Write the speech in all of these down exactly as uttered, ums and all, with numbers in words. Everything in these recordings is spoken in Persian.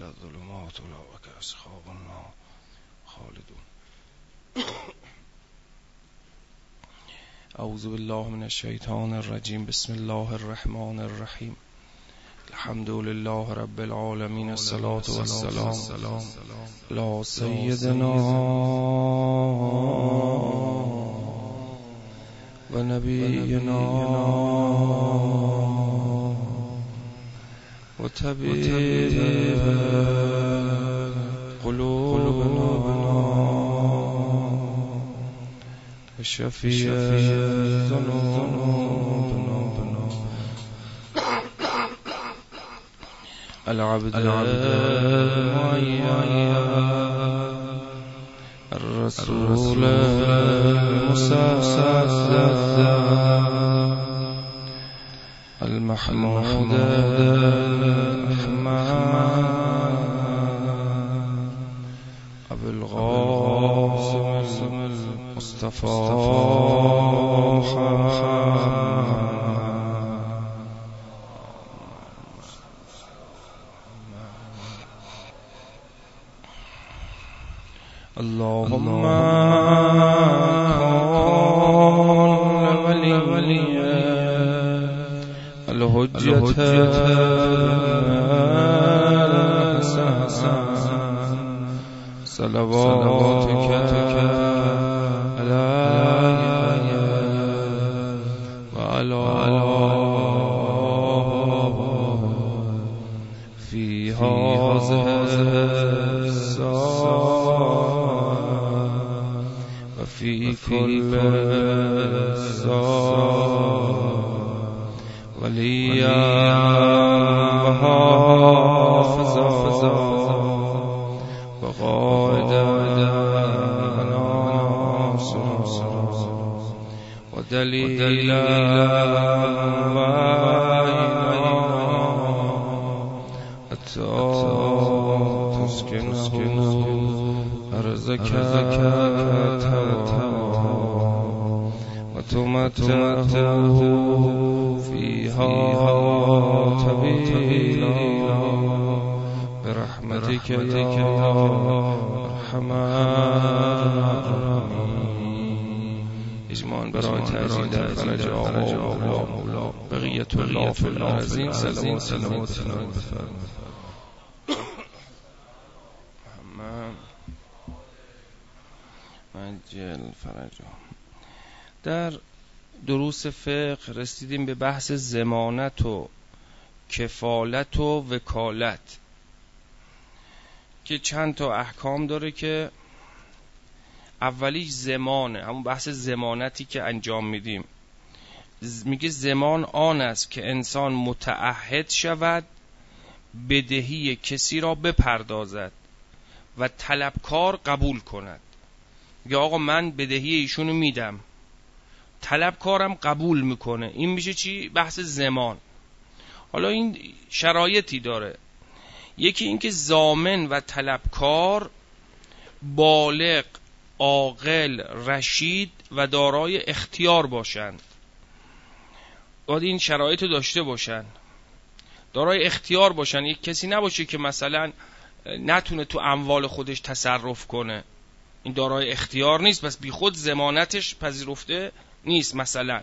إلى الظلمات أولئك أصحاب النار خالدون. اعوذ بالله من الشیطان الرجیم. بسم الله الرحمن الرحیم. الحمد لله رب العالمین. الصلاة والسلام لا سیدنا و نبینا و طبیب قلوبنا و شفیع ذنوبنا العبد المعين الرسول المصدق المحمود الأحمد أبو القاسم المصطفى محمد. اللهم كن ولي الحجة الحسن صلواتك علي وعلى في هذه في كل ساعة وليا وحافظا وقائدا وناصرا ودليلا وعينا حتى تسكنه أرزك وتمتعه فيها طويلا برحمتك يا أرحم الراحمين. اجمعاً برای تعظیم در فرج آقا مولا بقیت الله فی العظیم صلوات الله بفرمایید. مجل فرجا. در دروس فقه رسیدیم به بحث ضمانت و کفالت و وکالت که چند تا احکام داره که اولیش ضمانه، همون بحث ضمانتی که انجام میدیم. میگه ضمان آن است که انسان متعهد شود بدهی کسی را بپردازد و طلبکار قبول کند. میگه آقا من بدهی ایشونو میدم، طلبکارم قبول میکنه. این میشه چی؟ بحث ضمان. حالا این شرایطی داره. یکی این که ضامن و طلبکار بالغ، عاقل، رشید و دارای اختیار باشند. باید این شرایط رو داشته باشن، دارای اختیار باشن. یک کسی نباشه که مثلا نتونه تو اموال خودش تصرف کنه، این دارای اختیار نیست، بس بی خود ضمانتش پذیرفته نیست. مثلا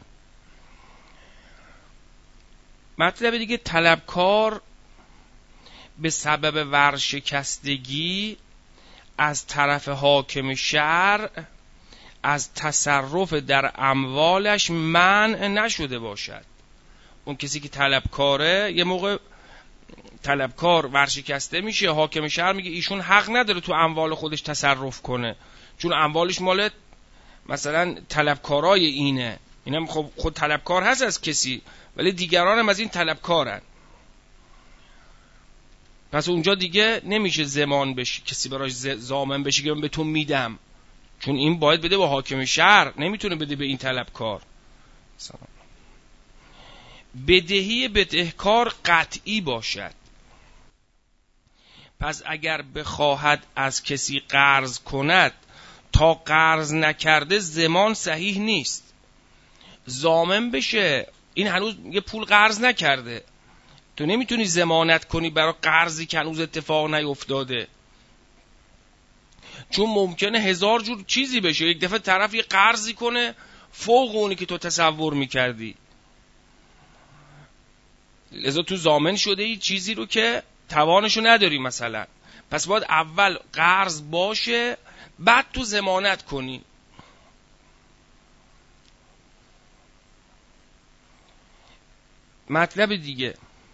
مطلب دیگه، طلبکار به سبب ورشکستگی از طرف حاکم شرع از تصرف در اموالش منع نشده باشد. اون کسی که طلبکاره، یه موقع طلبکار ورشکسته میشه، حاکم شهر میگه ایشون حق نداره تو اموال خودش تصرف کنه، چون اموالش مال مثلا طلبکارای اینه. اینم خب خود طلبکار هست از کسی، ولی دیگران هم از این طلبکارن. پس اونجا دیگه نمیشه ضمان بشی، کسی براش ضامن بشی که من به تو میدم، چون این باید بده به حاکم شهر، نمیتونه بده به این طلبکار. بدهی بدهکار قطعی باشد. پس اگر بخواهد از کسی قرض کند تا قرض نکرده ضمان صحیح نیست. ضامن بشه، این هنوز یه پول قرض نکرده، تو نمیتونی ضمانت کنی برای قرضی که هنوز اتفاق نیفتاده، چون ممکنه هزار جور چیزی بشه. یک دفعه طرف یه قرضی کنه فوق اونی که تو تصور میکردی، لذا تو ضامن شده ای چیزی رو که توانشو نداری مثلا. پس باید اول قرض باشه بعد تو ضمانت کنی. مطلب دیگه،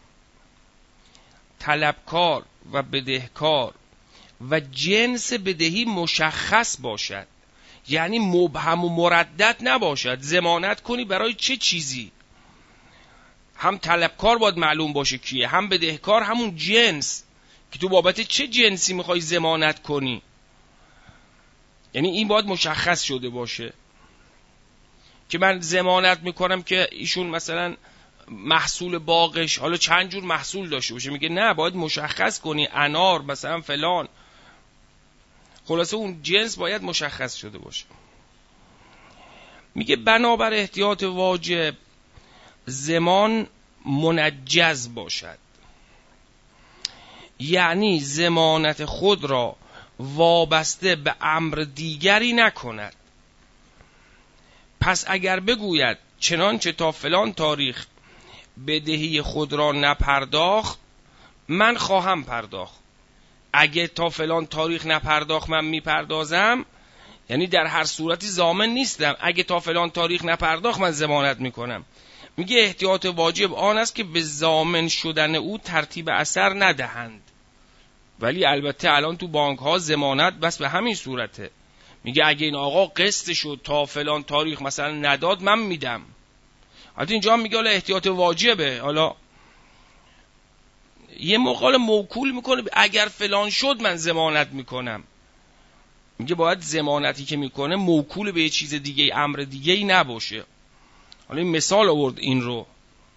طلبکار و بدهکار و جنس بدهی مشخص باشد، یعنی مبهم و مردد نباشد. ضمانت کنی برای چه چیزی؟ هم طلبکار باید معلوم باشه کیه، هم بدهکار همون جنس که تو بابت چه جنسی میخوای ضمانت کنی. یعنی این باید مشخص شده باشه که من ضمانت میکنم که ایشون مثلا محصول باغش حالا چند جور محصول داشته باشه. میگه نه، باید مشخص کنی انار مثلا فلان. خلاصه اون جنس باید مشخص شده باشه. میگه بنابر احتیاط واجب ضمان منجز باشد، یعنی ضمانت خود را وابسته به امر دیگری نکند. پس اگر بگوید چنانچه تا فلان تاریخ بدهی خود را نپرداخت من خواهم پرداخت، اگه تا فلان تاریخ نپرداخت من میپردازم، یعنی در هر صورتی ضامن نیستم. اگه تا فلان تاریخ نپرداخت من ضمانت میکنم. میگه احتیاط واجب آن است که به ضامن شدن او ترتیب اثر ندهند. ولی البته الان تو بانک ها ضمانت بس به همین صورته. میگه اگه این آقا قسط شد تا فلان تاریخ مثلا نداد من میدم. حتی اینجا هم میگه حالا احتیاط واجبه، حالا یه موقع موکول میکنه اگر فلان شد من ضمانت میکنم. میگه باید ضمانتی که میکنه موکول به یه چیز دیگه، امر دیگه ای نباشه. حالا این مثال آورد این رو.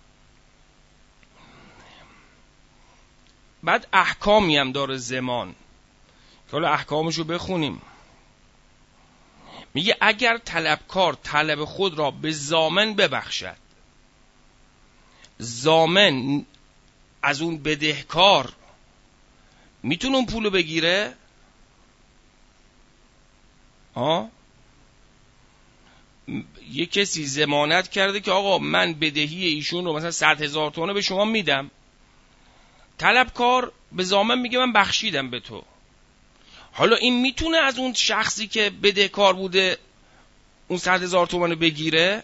بعد احکامی هم داره ضمان که حالا احکامشو بخونیم. میگه اگر طلبکار طلب خود را به ضامن ببخشد، ضامن از اون بدهکار میتونه اون پولو بگیره؟ آه؟ یه کسی ضمانت کرده که آقا من بدهی ایشون رو مثلا صد هزار تومن به شما میدم، طلبکار به ضامن میگه من بخشیدم به تو. حالا این میتونه از اون شخصی که بدهکار بوده اون صد هزار تومن رو بگیره؟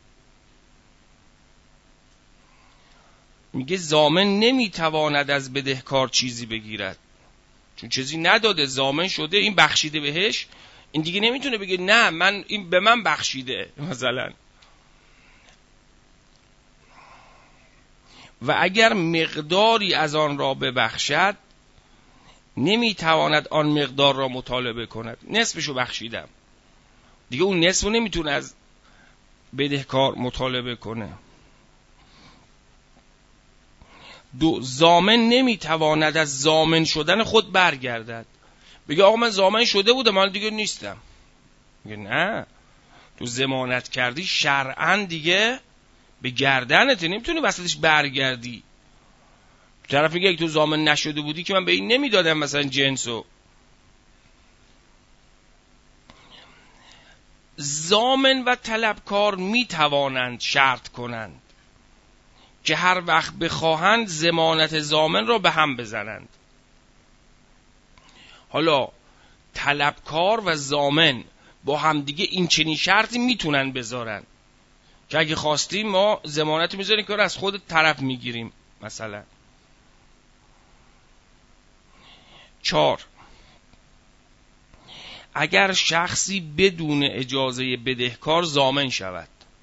میگه ضامن نمیتواند از بدهکار چیزی بگیرد، چون چیزی نداده، ضامن شده، این بخشیده بهش. این دیگه نمیتونه بگه نه من این به من بخشیده مثلا. و اگر مقداری از آن را ببخشد نمیتواند آن مقدار را مطالبه کند. نصفشو بخشیدم دیگه، اون نصفو نمیتونه از بدهکار مطالبه کنه. دو، ضامن نمیتواند از ضامن شدن خود برگردد. بگه آقا من ضامن شده بودم من دیگه نیستم. میگه نه، تو ضمانت کردی شرعاً دیگه به گردنت، نمیتونی وسطش برگردی. طرف میگه اگه تو ضامن نشده بودی که من به این نمیدادم مثلا جنسو. ضامن و طلبکار میتوانند شرط کنند که هر وقت بخواهند ضمانت ضامن را به هم بزنند. حالا طلبکار و ضامن با هم دیگه این چنین شرطی میتونن بذارن که اگه خواستیم ما ضمانت میذاریم که از خود طرف میگیریم مثلا. چهار، اگر شخصی بدون اجازه بدهکار ضامن شود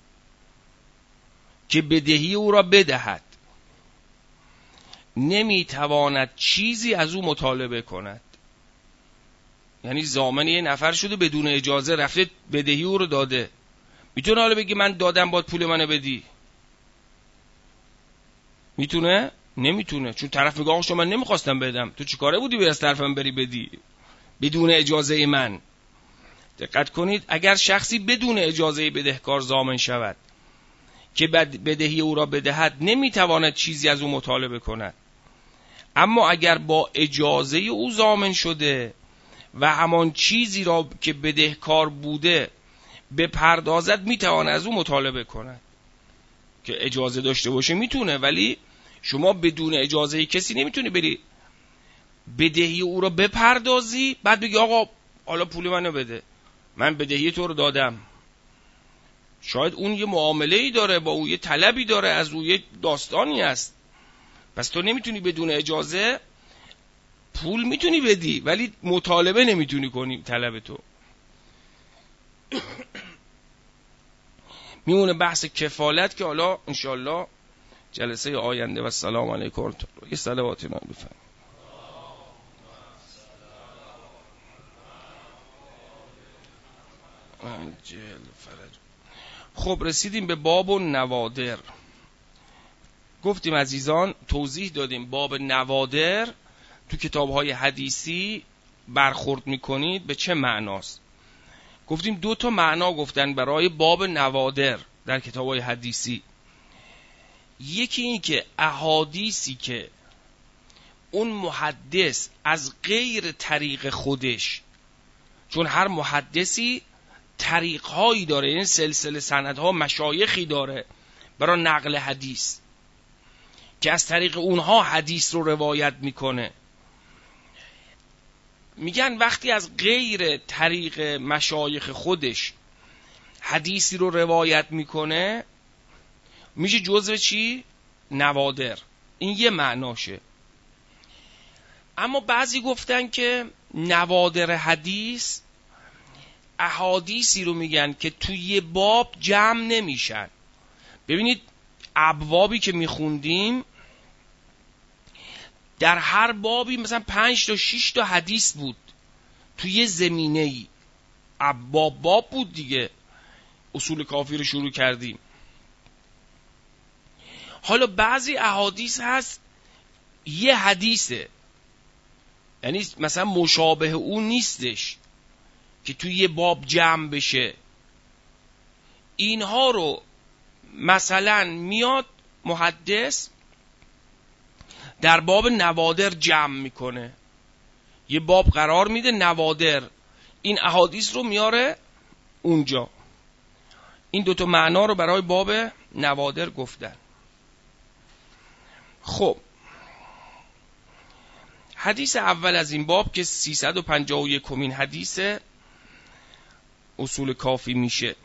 که بدهی او را بدهد، نمیتواند چیزی از او مطالبه کند. یعنی ضامن یه نفر شده بدون اجازه رفته بدهی او رو داده، میتونه حالا بگی من دادم باید پول منو بدی؟ میتونه؟ نمیتونه، چون طرف میگه آقا شما من نمیخواستم بدم، تو چیکاره بودی به از طرفم بری بدی بدون اجازه من؟ دقت کنید، اگر شخصی بدون اجازه بدهکار ضامن شود که بدهی او را بدهد نمیتواند چیزی از او مطالبه کند. اما اگر با اجازه او ضامن شده و همان چیزی را که بدهکار بوده بپردازد میتواند از او مطالبه کند. که اجازه داشته باشه میتونه، ولی شما بدون اجازه کسی نمیتونی بری بدهی او را بپردازی بعد بگی آقا حالا پول منو بده، من بدهی تو رو دادم. شاید اون یه معامله‌ای داره با او، یه طلبی داره از او، یه داستانی است. پس تو نمیتونی بدون اجازه، پول میتونی بدی ولی مطالبه نمیتونی کنی طلب تو. میمونه بحث کفالت که حالا انشالله جلسه آینده. و السلام علیکم. یه صلواتی نام بفرمایید. خب رسیدیم به باب نوادر. گفتیم عزیزان، توضیح دادیم باب نوادر تو کتاب‌های حدیثی برخورد می‌کنید به چه معناست. گفتیم دو تا معنا گفتن برای باب نوادر در کتاب‌های حدیثی. یکی این که احادیثی که اون محدث از غیر طریق خودش، چون هر محدثی طریق‌هایی داره، این سلسله سندها مشایخی داره برای نقل حدیث که از طریق اونها حدیث رو روایت میکنه. میگن وقتی از غیر طریق مشایخ خودش حدیثی رو روایت میکنه میشه جزو چی؟ نوادر. این یه معناشه. اما بعضی گفتن که نوادر حدیث احادیثی رو میگن که توی یه باب جمع نمیشن. ببینید ابوابی که میخوندیم در هر بابی مثلا پنج تا شش تا حدیث بود توی یه زمینه ای. ابواب باب بود دیگه. اصول کافی رو شروع کردیم. حالا بعضی احادیث هست یه حدیثه، یعنی مثلا مشابه اون نیستش که توی یه باب جمع بشه. اینها رو مثلا میاد محدث در باب نوادر جمع میکنه، یه باب قرار میده نوادر، این احادیث رو میاره اونجا. این دوتا معنا رو برای باب نوادر گفتن. خب حدیث اول از این باب که سیصد و پنجاه و یکمین حدیث اصول کافی میشه.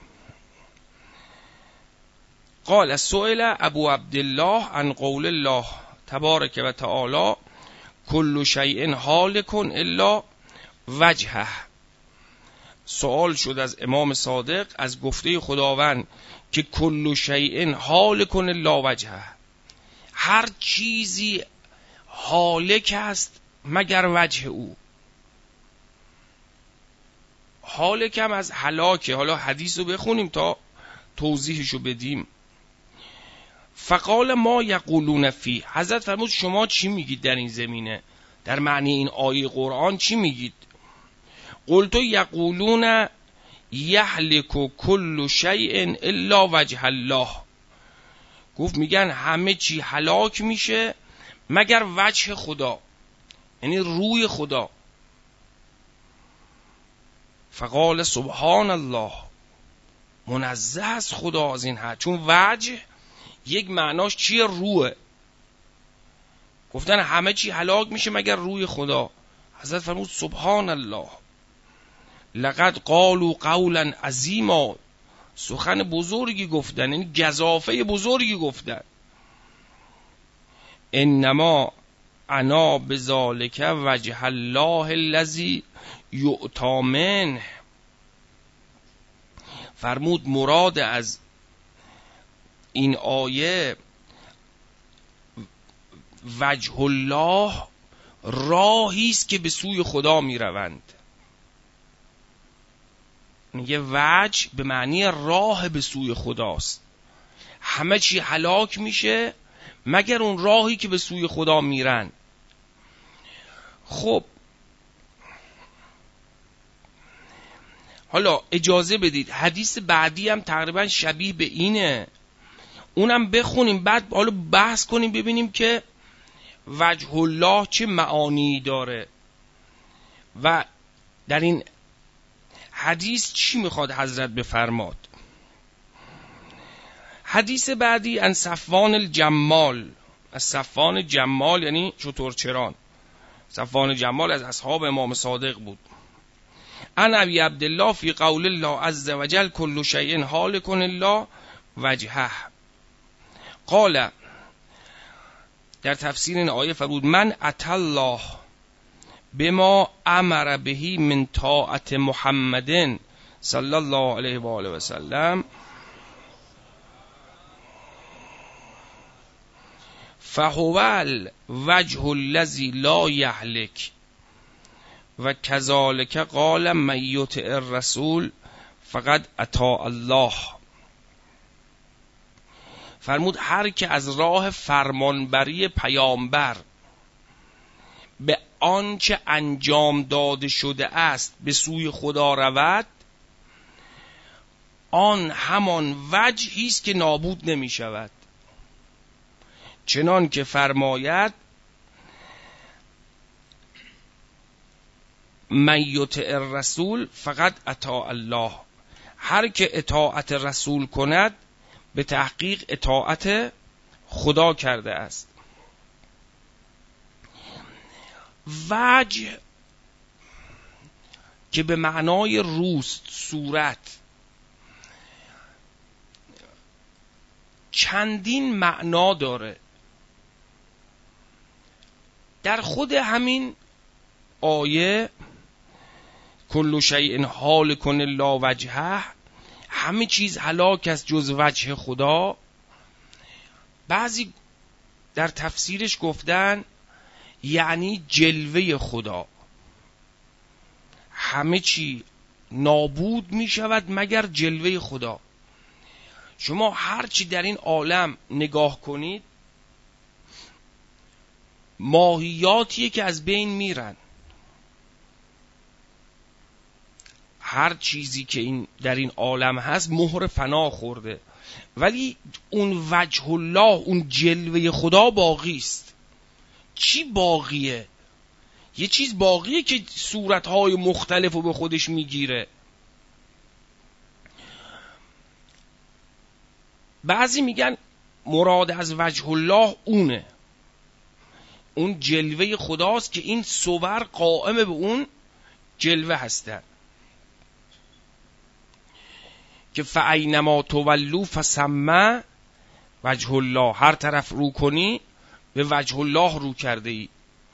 قال سئل ابو عبدالله عن قول الله تبارک و تعالی کل شیء هالک الا وجهه. سوال شد از امام صادق از گفته خداوند که کل شیء هالک الا وجهه، هر چیزی هالک است مگر وجه او. هالک هم از هلاکه. حالا حدیث رو بخونیم تا توضیحشو بدیم. فقال ما یقولون فی، حضرت فرمود شما چی میگید در این زمینه، در معنی این آیه قرآن چی میگید؟ قلت یقولون یهلک کل شیء الا وجه الله. گفت میگن همه چی هلاک میشه مگر وجه خدا، یعنی روی خدا. فقال سبحان الله، منزه از خدا از این حد، چون وجه یک معناش چیه؟ روه. گفتن همه چی هلاک میشه مگر روی خدا. حضرت فرمود سبحان الله، لقد قالوا قولا عظیما، سخن بزرگی گفتن، یعنی گزافه بزرگی گفتن. انما انا بذالک وجه الله الذی یؤتی منه. فرمود مراد از این آیه وجه الله راهی است که به سوی خدا می روند. میگه وجه به معنی راه به سوی خداست. همه چی هلاک میشه مگر اون راهی که به سوی خدا میرن. خب حالا اجازه بدید حدیث بعدی هم تقریبا شبیه به اینه. اونم بخونیم، بعد حالا بحث کنیم ببینیم که وجه الله چه معانی داره و در این حدیث چی میخواد حضرت بفرماد. حدیث بعدی ان صفوان الجمال، از صفوان جمال یعنی شترچران. صفوان جمال از اصحاب امام صادق بود. ان ابی عبدالله فی قول الله عز وجل کل شیء حالک الا وجهه قال، در تفسیر این آیه فرمود من اتی الله بما امر به من طاعت محمد صلی الله علیه و آله و سلم فهو الوجه الذی لا یهلک و کذالک قال من یطع الرسول فقد اطاع الله. فرمود هر که از راه فرمانبری پیامبر به آنچه انجام داده شده است به سوی خدا رود، آن همان وجهی است که نابود نمی شود. چنان که فرماید من یطع الرسول فقط اطاع الله، هر که اطاعت رسول کند به تحقیق اطاعت خدا کرده است. وجه که به معنای روست، صورت، چندین معنا داره. در خود همین آیه کل شیء حالک الا وجهه، همه چیز هلاک است جز وجه خدا. بعضی در تفسیرش گفتن یعنی جلوه خدا، همه چی نابود می شود مگر جلوه خدا. شما هر چی در این عالم نگاه کنید ماهیاتیه که از بین میرن. هر چیزی که این در این عالم هست مهر فنا خورده، ولی اون وجه الله، اون جلوه خدا باقی است. چی باقیه؟ یه چیز باقیه که صورتهای مختلف رو به خودش میگیره. بعضی میگن مراد از وجه الله اونه، اون جلوه خداست که این صور قائم به اون جلوه هستن، که فاینما تولوا فثم وجه الله، هر طرف رو کنی به وجه الله رو کرده ای،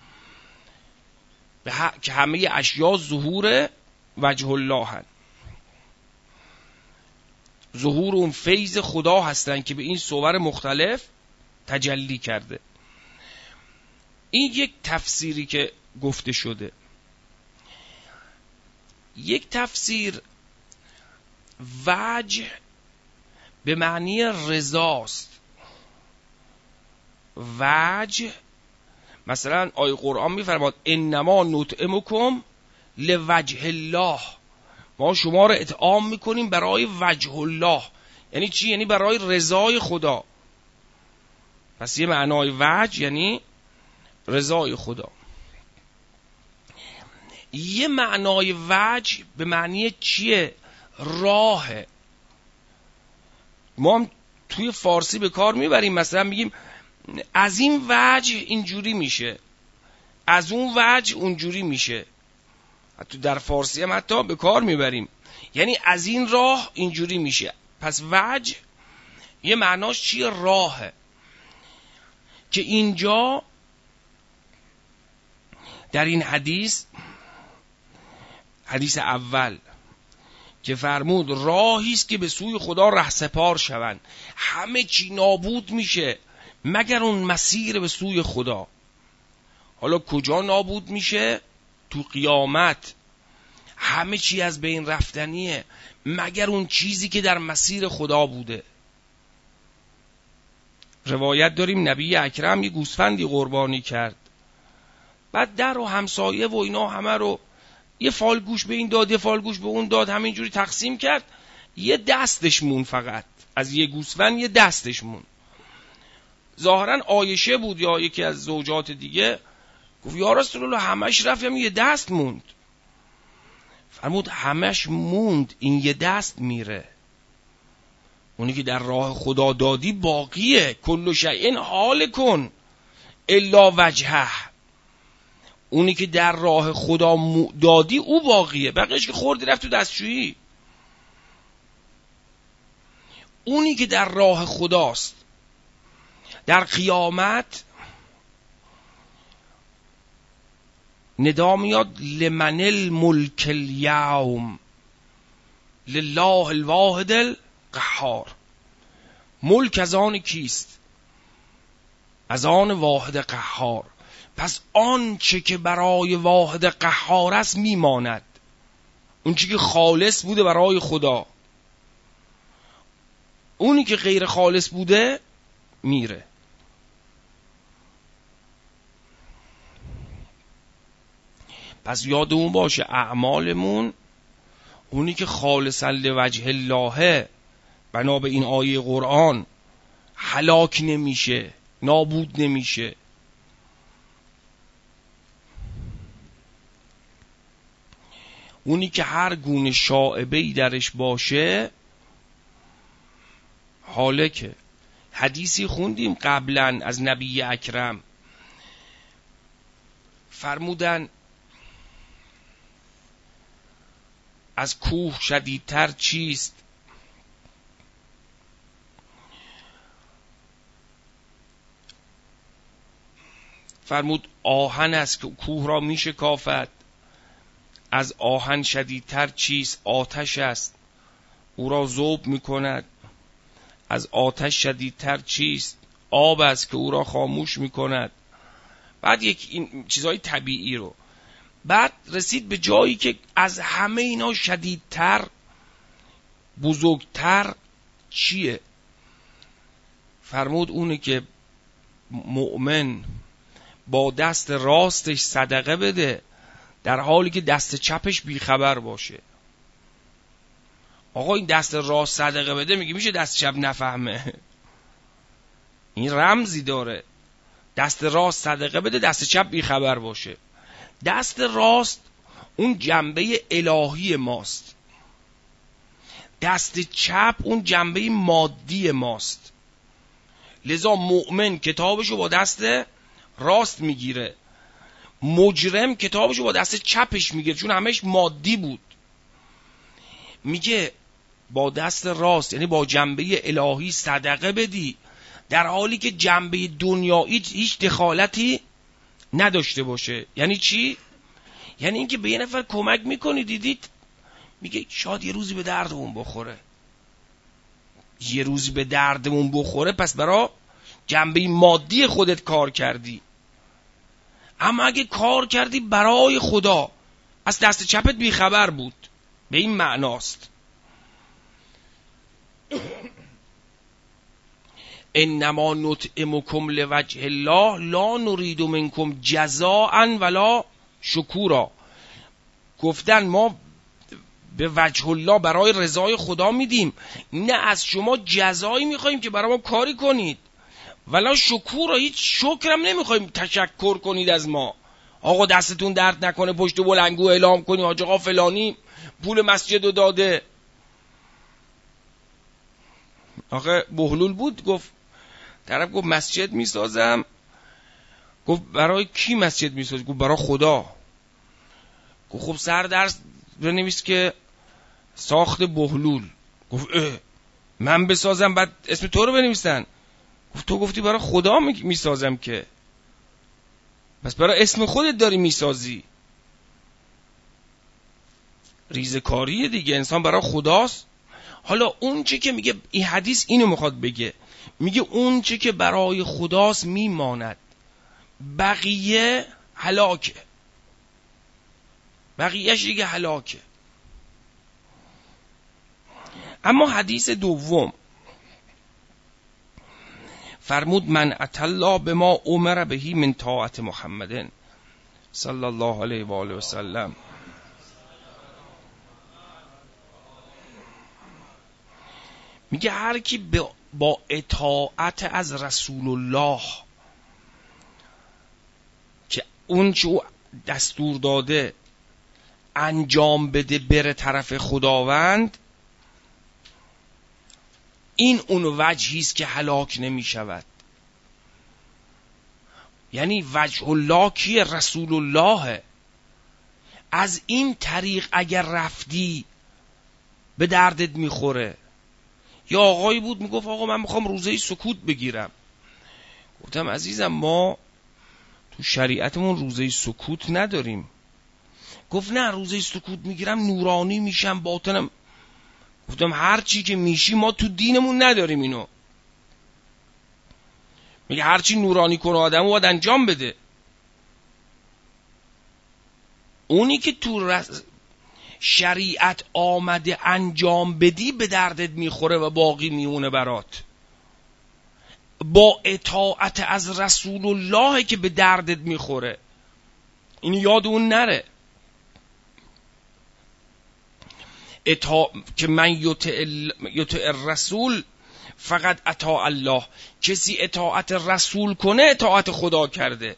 که همه اشیا ظهور وجه الله هست، ظهور اون فیض خدا هستن که به این صور مختلف تجلی کرده. این یک تفسیری که گفته شده. یک تفسیر وجه به معنی رضاست. وجه مثلا آیه قرآن میفرماد انما نطعمکم لوجه الله، ما شما را اطعام میکنیم برای وجه الله. یعنی چی؟ یعنی برای رضای خدا. پس یه معنای وجه یعنی رضای خدا. یه معنای وجه به معنی چیه؟ راهه. ما هم توی فارسی به کار میبریم، مثلا میگیم از این وجه اینجوری میشه، از اون وجه اونجوری میشه. حتی در فارسی هم حتی به کار میبریم، یعنی از این راه اینجوری میشه. پس وجه یه معناش چیه؟ راهه. که اینجا در این حدیث، حدیث اول که فرمود راهی است که به سوی خدا رهسپار شوند، همه چی نابود میشه مگر اون مسیر به سوی خدا. حالا کجا نابود میشه؟ تو قیامت همه چی از بین رفتنیه مگر اون چیزی که در مسیر خدا بوده. روایت داریم نبی اکرم یه گوسفندی قربانی کرد، بعد در و همسایه و اینا همه رو یه فال گوش به این داد، یه فال گوش به اون داد، همینجوری تقسیم کرد. یه دستش مون، فقط از یه گوسفند یه دستش مون. ظاهرا عایشه بود یا یکی از زوجات دیگه، گفت یا رسول الله همش رفت یا یه دست موند. فرمود همش موند، این یه دست میره. اونی که در راه خدا دادی باقیه. کل شیء هالک الا وجهه. اونی که در راه خدا دادی او باقیه، بقیه‌اش که خوردی رفت تو دستشویی. اونی که در راه خداست در قیامت ندا میاد لمن الملک الیوم لله الواحد القهار. ملک از آن کیست؟ از آن واحد قهار. پس آن چه که برای واحد قهار است میماند، اون چه که خالص بوده برای خدا. اونی که غیر خالص بوده میره. پس یادمون باشه اعمالمون اونی که خالصا لوجه الله بنا به این آیه قرآن هلاک نمیشه، نابود نمیشه. اونی که هر گونه شائبه‌ای درش باشه هالکه. حدیثی خوندیم قبلا از نبی اکرم، فرمودن از کوه شدیدتر چیست؟ فرمود آهن است که کوه را می شکافد. از آهن شدیدتر چیست؟ آتش است، او را ذوب می کند. از آتش شدیدتر چیست؟ آب است که او را خاموش می کند. بعد یک این چیزهای طبیعی رو، بعد رسید به جایی که از همه اینا شدیدتر بزرگتر چیه؟ فرمود اونه که مؤمن با دست راستش صدقه بده در حالی که دست چپش بیخبر باشه. آقا این دست راست صدقه بده میگه میشه دست چپ نفهمه؟ این رمزی داره. دست راست صدقه بده دست چپ بیخبر باشه. دست راست اون جنبه الهی ماست، دست چپ اون جنبه مادی ماست. لذا مؤمن کتابشو با دست راست میگیره، مجرم کتابشو با دست چپش میگیره چون همش مادی بود. میگه با دست راست یعنی با جنبه الهی صدقه بدی در حالی که جنبه دنیایی هیچ دخالتی نداشته باشه. یعنی چی؟ یعنی اینکه به یه نفر کمک میکنی، دیدید میگه شاید یه روزی به دردمون بخوره، یه روزی به دردمون بخوره، پس برای جنبه مادی خودت کار کردی. اما اگه کار کردی برای خدا، از دست چپت بیخبر بود. به این معناست. انما نطعمکم لوجه الله لا نرید منکم جزاء ولا شکورا. گفتن ما به وجه الله برای رضای خدا میدیم، نه از شما جزایی میخوایم که برای ما کاری کنید، ولا شکورا، هیچ شکرم نمیخوایم تشکر کنید از ما. آقا دستتون درد نکنه پشت بلنگو اعلام کنی حاج آقا فلانی پول مسجد رو داده. آقا بهلول بود، گفت طرف گفت مسجد میسازم. گفت برای کی مسجد میسازی؟ گفت برای خدا. گفت خب سر درس بنویس که ساخت بهلول. گفت اه من بسازم بعد اسم تو رو بنویسن؟ گفت تو گفتی برای خدا میسازم که، بس برای اسم خودت داری میسازی. ریزکاریه دیگه، انسان برای خداست. حالا اون چه که میگه این حدیث اینو میخواد بگه، میگه اون چه که برای خداست میماند، بقیه هلاکه، بقیهش دیگه هلاکه. اما حدیث دوم فرمود من اتی الله بما امر بهی من طاعت محمد صلی الله علیه و آله و سلم. میگه هر کی با اطاعت از رسول الله که اون چه او دستور داده انجام بده بره طرف خداوند، این اون وجهی است که هلاک نمی شود. یعنی وجه الله کیه؟ رسول الله. از این طریق اگر رفتی به دردت میخوره. یا آقایی بود میگفت آقا من میخوام روزه سکوت بگیرم. گفتم عزیزم ما تو شریعتمون روزه سکوت نداریم. گفت نه روزه سکوت میگیرم نورانی میشم باطنم. گفتم هر چی که میشی ما تو دینمون نداریم اینو. میگه هر چی نورانی کنه آدمو باید انجام بده. اونی که تو رس... شریعت آمده انجام بدی به دردت میخوره و باقی میونه برات. با اطاعت از رسول الله که به دردت میخوره. این یاد اون نره. اطاع... که من یطع یطع الرسول فقط اطاع الله. کسی اطاعت رسول کنه اطاعت خدا کرده.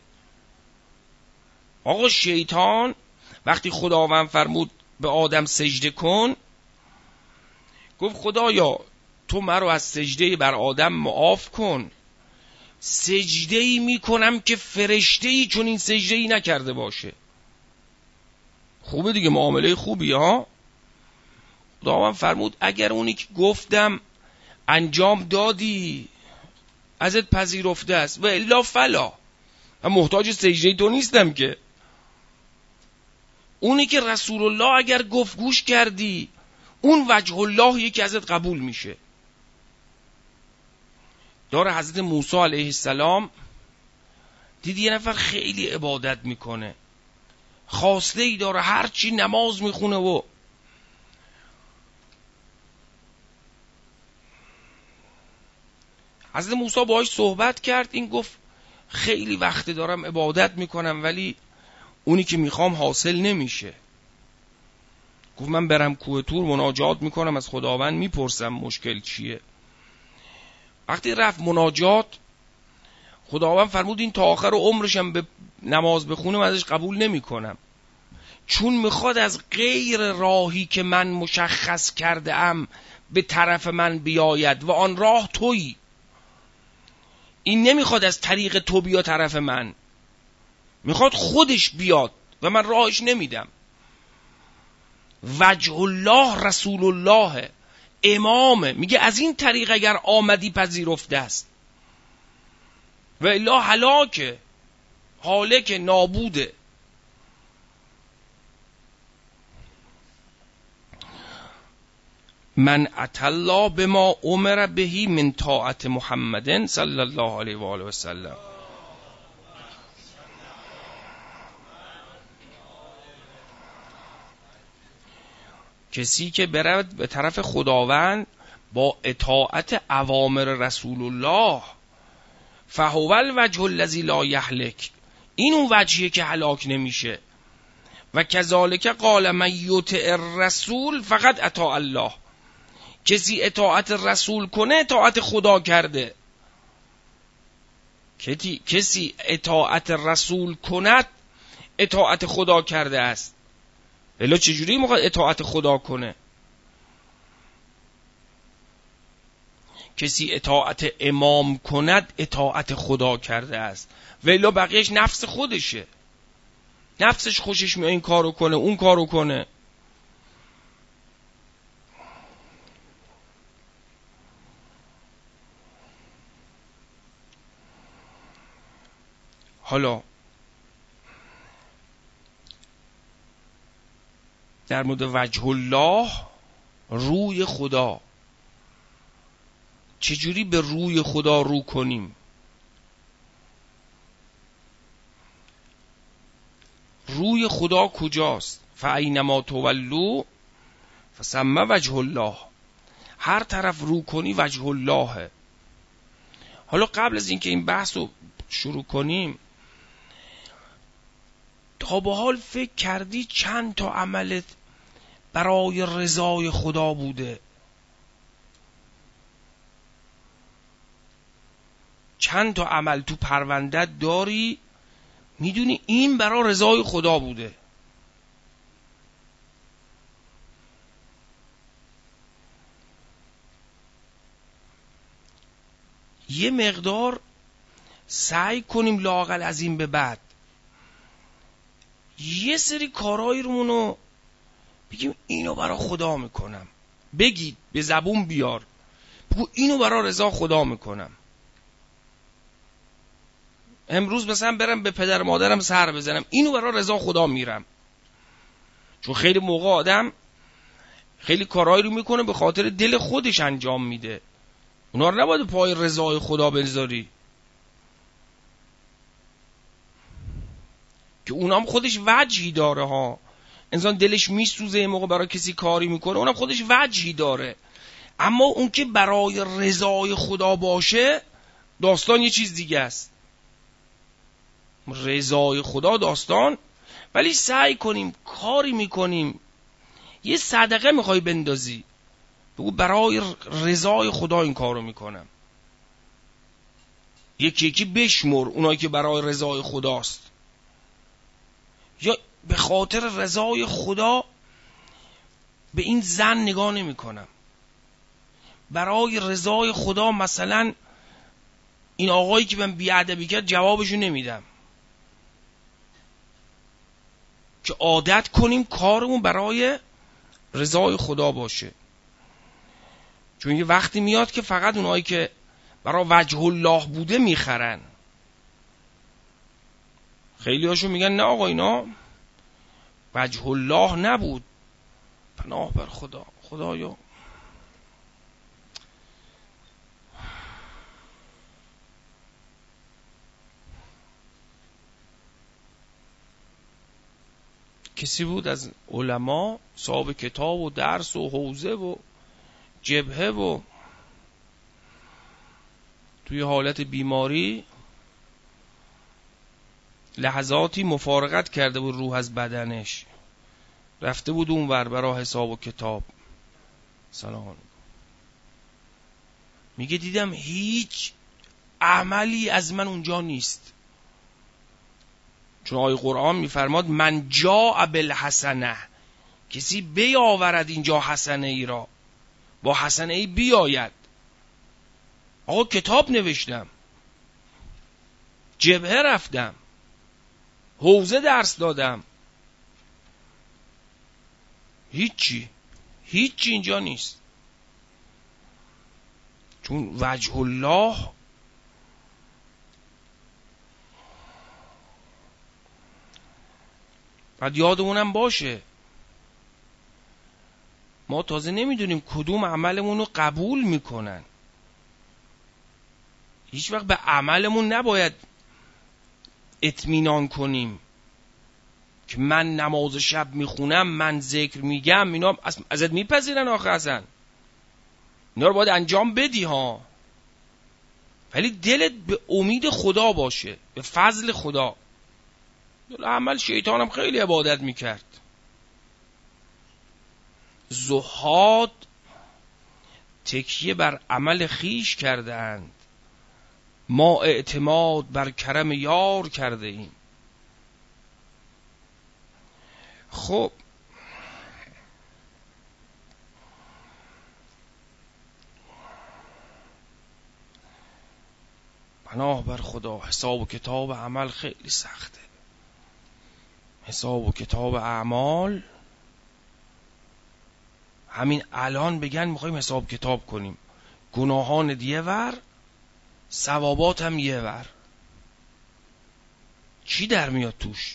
آقا شیطان وقتی خداوند فرمود به آدم سجده کن، گفت خدایا تو مرا از سجده بر آدم معاف کن. سجده‌ای میکنم که فرشته‌ای چون این سجده‌ای نکرده باشه. خوبه دیگه، معامله خوبی ها. خداوند فرمود اگر اونی که گفتم انجام دادی ازت پذیرفته است و الا فلا، من محتاج سجده تو نیستم که. اونی که رسول الله اگر گفت گوش کردی، اون وجه الله یکی ازت قبول میشه. داره حضرت موسی علیه السلام دید یه نفر خیلی عبادت میکنه، خواسته ای داره، هرچی نماز میخونه و حضرت موسی باهاش صحبت کرد. این گفت خیلی وقت دارم عبادت میکنم ولی اونی که میخوام حاصل نمیشه. گفت من برم کوه طور مناجات میکنم، از خداوند میپرسم مشکل چیه. وقتی رفت مناجات، خداوند فرمود این تا آخر عمرشم به نماز بخونه من ازش قبول نمیکنم، چون میخواد از غیر راهی که من مشخص کرده ام به طرف من بیاید و آن راه تویی. این نمیخواد از طریق تو بیا طرف من، میخواد خودش بیاد و من راهش نمیدم. وجه الله رسول الله امامه. میگه از این طریق اگر آمدی پذیرفته است و الا هلاکه، هالک، نابوده. من اتی الله بما امر بهی من طاعت محمد صلی الله علیه و آله و سلم. کسی که برود به طرف خداوند با اطاعت اوامر رسول الله، فهو الوجه الذی لا یهلک، این اون وجهیه که هلاک نمیشه. و کذالک قال من یطع الرسول فقط اطاع الله، کسی اطاعت رسول کنه اطاعت خدا کرده. کسی اطاعت رسول کند اطاعت خدا کرده است. الا چجوری میخواد اطاعت خدا کنه؟ کسی اطاعت امام کند اطاعت خدا کرده است، ولی بقیهش نفس خودشه، نفسش خوشش میاد این کارو کنه اون کارو کنه. حالا در مورد وجه الله، روی خدا، چجوری به روی خدا رو کنیم؟ روی خدا کجاست؟ فاینما تولوا فثم وجه الله. هر طرف رو کنی وجه اللهه. حالا قبل از اینکه این بحث رو شروع کنیم، تا به حال فکر کردی چند تا عملت برای رضای خدا بوده؟ چند تا عمل تو پروندت داری میدونی این برای رضای خدا بوده. یه مقدار سعی کنیم لااقل از این به بعد یه سری کارهایی رو بگیم اینو برای خدا میکنم. بگید، به زبون بیار، بگو اینو برای رضا خدا میکنم. امروز مثلا برم به پدر مادرم سر بزنم، اینو برای رضا خدا میرم. چون خیلی موقع آدم خیلی کارهایی رو میکنه به خاطر دل خودش انجام میده، اونا رو نباید پای رضای خدا بذاری که اونام خودش وجهی داره ها. انسان دلش میسوزه موقع برای کسی کاری میکنه، اونم خودش وجهی داره، اما اون که برای رضای خدا باشه داستان یه چیز دیگه است. رضای خدا داستان. ولی سعی کنیم کاری میکنیم، یه صدقه میخوای بندازی، بگو برای رضای خدا این کارو میکنم. یکی یکی بشمر اونایی که برای رضای خداست. یا به خاطر رضای خدا به این زن نگاه نمی کنم، برای رضای خدا مثلا این آقایی که من بیادبی کرد جوابشو نمیدم، که عادت کنیم کارمون برای رضای خدا باشه. چون یه وقتی میاد که فقط اونایی که برای وجه الله بوده میخرن. خیلی هاشون میگن نه آقا اینا وجه الله نبود. پناه بر خدا. خدایا کسی بود از علما صاحب کتاب و درس و حوزه و جبهه و توی حالت بیماری لحظاتی مفارقت کرده بود روح از بدنش، رفته بود اون ور برای حساب و کتاب. سلام علیکم. میگه دیدم هیچ عملی از من اونجا نیست، چون آیه قرآن میفرماد من جاء بالحسنه، کسی بیاورد اینجا حسنه ای را، با حسنه ای بیاید. آقا کتاب نوشتم، جبهه رفتم، حوزه درس دادم، هیچی هیچی اینجا نیست. چون وجه الله بعد یادمونم باشه ما تازه نمیدونیم کدوم عملمون رو قبول میکنن. هیچ وقت به عملمون نباید اطمینان کنیم که من نماز شب میخونم، من ذکر میگم، اینا ازت میپذیرن آخه اصلا. اینا رو باید انجام بدی ها، ولی دلت به امید خدا باشه، به فضل خدا. عمل شیطانم خیلی عبادت میکرد. زهاد تکیه بر عمل خیش کرده اند، ما اعتماد بر کرم یار کرده ایم. خب پناه بر خدا. حساب و کتاب عمل خیلی سخته. حساب و کتاب اعمال همین الان بگن میخوایم حساب کتاب کنیم، گناهان یه ور، ثوابات هم یه ور، چی در میاد توش؟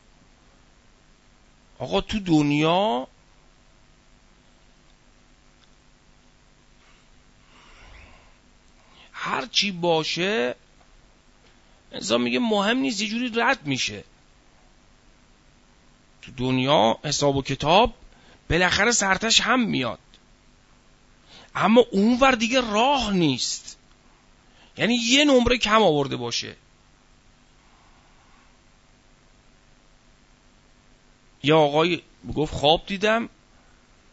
آقا تو دنیا هر چی باشه انسان میگه مهم نیست، یه جوری رد میشه. تو دنیا حساب و کتاب بالاخره سرتش هم میاد، اما اونور دیگه راه نیست. یعنی یه نمره کم آورده باشه. یا آقای گفت خواب دیدم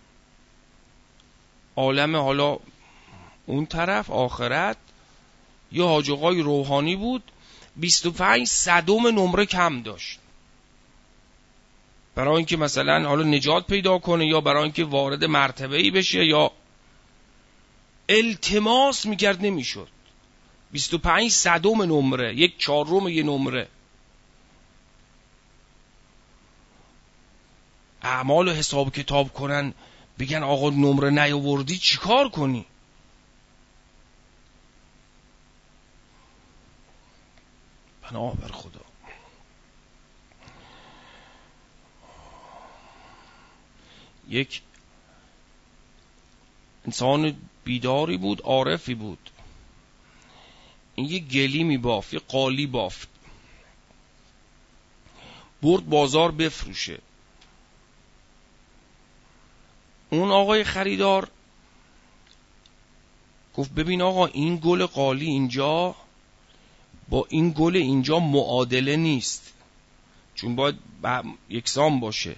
عالم، حالا اون طرف آخرت یه حاج آقای روحانی بود، بیست و پنج صدم نمره کم داشت، برای اینکه مثلا حالا نجات پیدا کنه یا برای اینکه وارد مرتبه‌ای بشه یا التماس میکرد نمیشد. بیست و پنج صدم نمره، یک چهارم یه نمره. اعمال رو حساب کتاب کنن بگن آقا نمره نیاوردی چیکار کنی؟ پناه بر خدا. یک انسان بیداری بود، عارفی بود، این یه گلی می بافت، یه قالی بافت، برد بازار بفروشه. اون آقای خریدار گفت ببین آقا این گل قالی اینجا با این گل اینجا معادله نیست، چون باید یکسان باشه،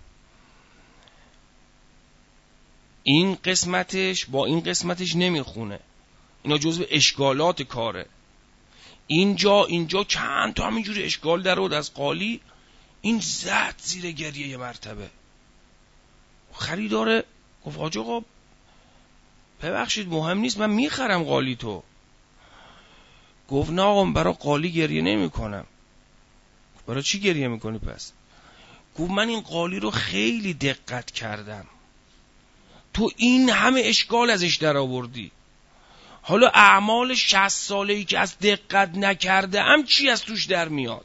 این قسمتش با این قسمتش نمیخونه، اینا جزو اشکالات کاره. اینجا اینجا چند تا همینجوری اشکال در بود از قالی، این زد زیر گریه یه مرتبه. خریداره گفت حاج آقا ببخشید مهم نیست، من میخرم قالی تو. گفت نه آقا برای قالی گریه نمی کنم. برای چی گریه میکنی پس؟ گفت من این قالی رو خیلی دقت کردم، تو این همه اشکال ازش در آوردی، حالا اعمال شصت ساله‌ای که از دقت نکرده ام چی از توش در میاد؟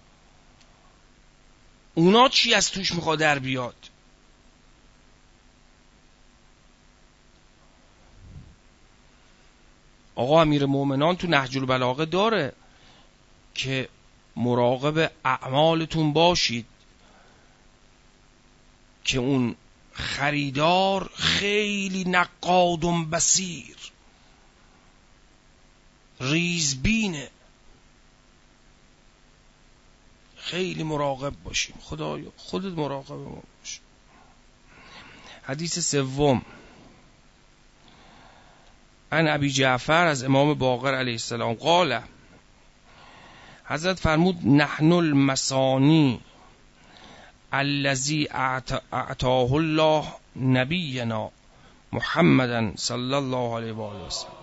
اونا چی از توش میخواد در بیاد؟ آقا امیر مومنان تو نهج البلاغه داره که مراقب اعمالتون باشید که اون خریدار خیلی نقاد و بصیر، ریزبینه، خیلی مراقب باشیم. خدایا خودت مراقب ما باش. حدیث سوم، عن ابی جعفر از امام باقر علیه السلام قال، حضرت فرمود نحن المسانی الذی اعطاه الله نبینا محمدا صلی الله علیه و آله و سلم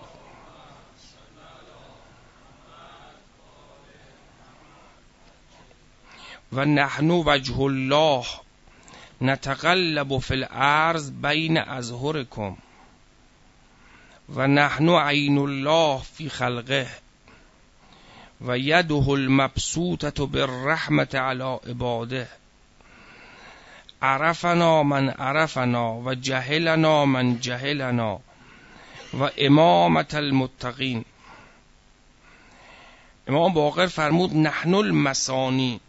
و نحن وجه الله نتقلب فی الارض بین اظهرکم و نحن عین الله فی خلقه و یده المبسوطة بالرحمة علی عباده عرفنا من عرفنا و جهلنا من جهلنا و امامة المتقین. امام باقر فرمود نحن المسانی،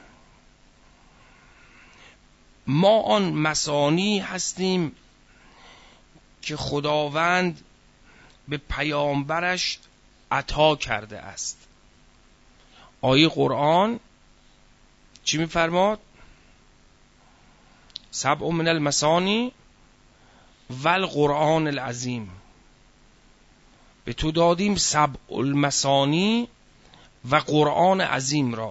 ما آن مسانی هستیم که خداوند به پیامبرش عطا کرده است. آیه قرآن چی می‌فرماد؟ سبع من المسانی و القرآن العظیم، به تو دادیم سبع المسانی و قرآن عظیم را.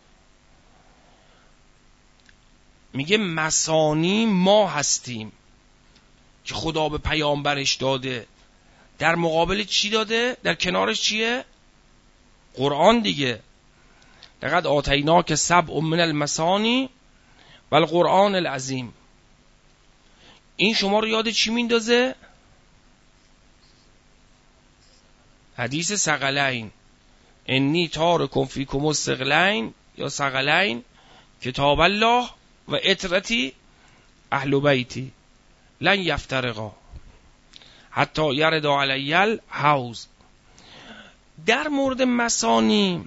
میگه مسانی ما هستیم که خدا به پیامبرش داده، در مقابل چی داده؟ در کنارش چیه؟ قرآن دیگه. لقد آتیناک سبع من المسانی و القرآن العظیم. این شما رو یاد چی میندازه؟ حدیث ثقلین، انی تارکم فیکم الثقلین یا ثقلین کتاب الله و اطرتی اهل بیتی لن یفترقا حتی یرد علی الحوض. در مورد مسانی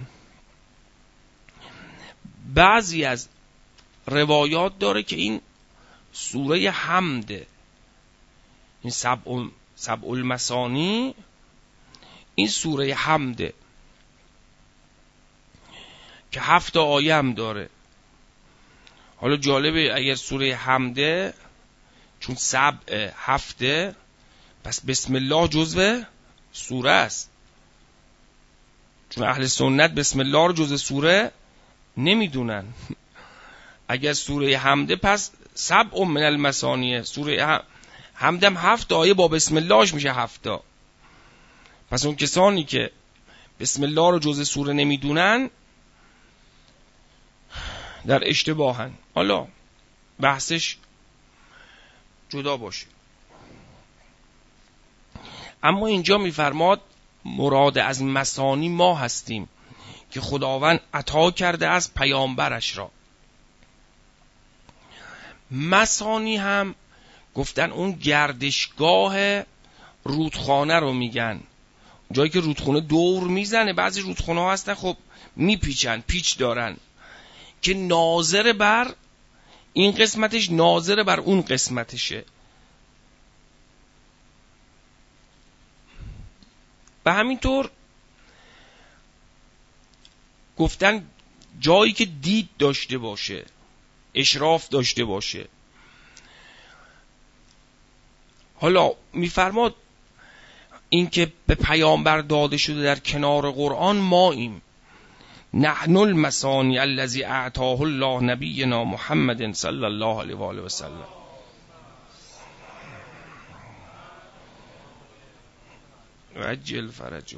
بعضی از روایات داره که این سوره حمده، این سبع سبع المسانی، این سوره حمده که هفت آیه هم داره. حالا جالبه اگر سوره حمده چون سبع هفته، پس بسم الله جزو سوره است. چون اهل سنت بسم الله رو جز سوره نمیدونن. اگر سوره حمده پس سبع من المثانیه، سوره حمدم هفت آیه با بسم اللهش میشه هفتا. پس اون کسانی که بسم الله رو جز سوره نمیدونن در اشتباهن. حالا بحثش جدا باشه. اما اینجا میفرماد مراد از مثانی ما هستیم که خداوند عطا کرده از پیامبرش را. مثانی هم گفتن اون گردشگاه رودخانه رو میگن، جایی که رودخانه دور میزنه. بعضی رودخانه ها هستن خب میپیچن، پیچ دارن، که ناظر بر این قسمتش ناظر بر اون قسمتشه. و همینطور گفتن جایی که دید داشته باشه، اشراف داشته باشه. حالا میفرماد این که به پیامبر داده شده در کنار قرآن ماییم. نحن المثانی الذی اعطاه الله نبینا محمد صلی الله علیه و آله و سلم. عجل فرجه،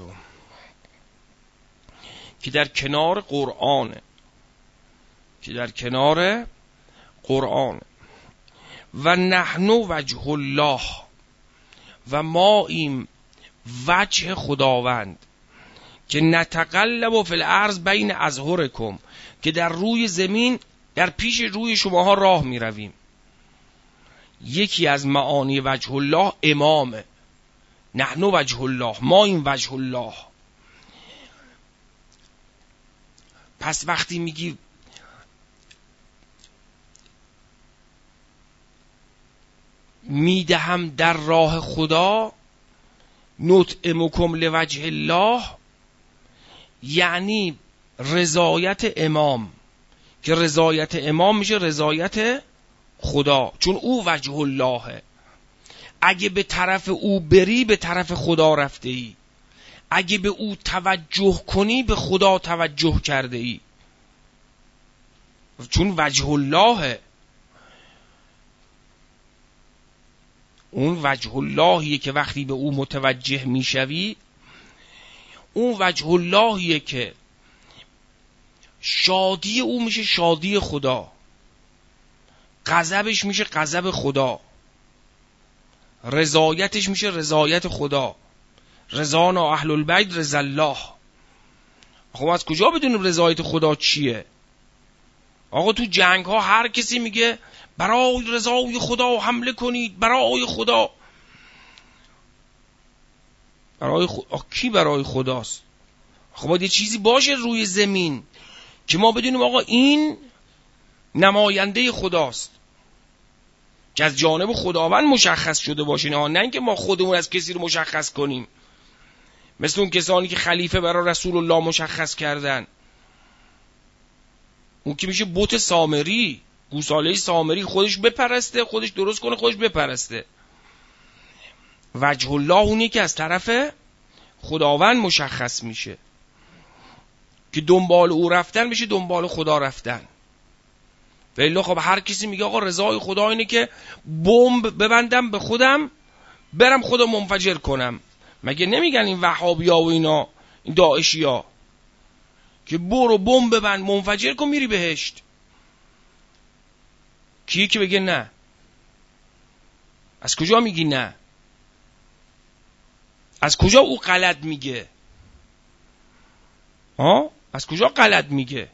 که در کنار قرآن، که در کنار قرآن. و نحن وجه الله، و ما این وجه خداوند، که نتقلب فی الارض بین اظهرکم، که در روی زمین در پیش روی شماها راه می رویم. یکی از معانی وجه الله امامه. نحن وجه الله، ما این وجه الله. پس وقتی میگی میدهم در راه خدا، نطعمکم لوجه الله، یعنی رضایت امام، که رضایت امام میشه رضایت خدا، چون او وجه اللهه. اگه به طرف او بری به طرف خدا رفته ای، اگه به او توجه کنی به خدا توجه کرده ای، چون وجه اللهه. اون وجه اللهیه که وقتی به او متوجه میشوی، اون وجه اللهیه که شادی او میشه شادی خدا، غضبش میشه غضب خدا، رضایتش میشه رضایت خدا. رضانا اهل البیت رضا الله. خب از کجا بدونیم رضایت خدا چیه؟ آقا تو جنگ ها هر کسی میگه برای رضای خدا حمله کنید، برای خدا. برای خدا کی برای خداست؟ خب باید یه چیزی باشه روی زمین که ما بدونیم آقا این نماینده خداست، که از جانب خداوند مشخص شده باشه، نه اینکه ما خودمون از کسی رو مشخص کنیم، مثل اون کسانی که خلیفه برای رسول الله مشخص کردن. اون که میشه بت سامری، گوساله سامری، خودش بپرسته، خودش درست کنه، خودش بپرسته. وجه الله اونی که از طرف خداوند مشخص میشه، که دنبال او رفتن میشه دنبال خدا رفتن. ولی خب هر کسی میگه آقا رضای خدا اینه که بمب ببندم به خودم برم خودم منفجر کنم. مگه نمیگن این وهابیا و اینا، این داعشیا، که برو بمب ببند منفجر کن میری بهشت؟ کیه که بگه نه؟ از کجا میگی نه؟ از کجا او غلط میگه؟ ها؟ از کجا غلط میگه؟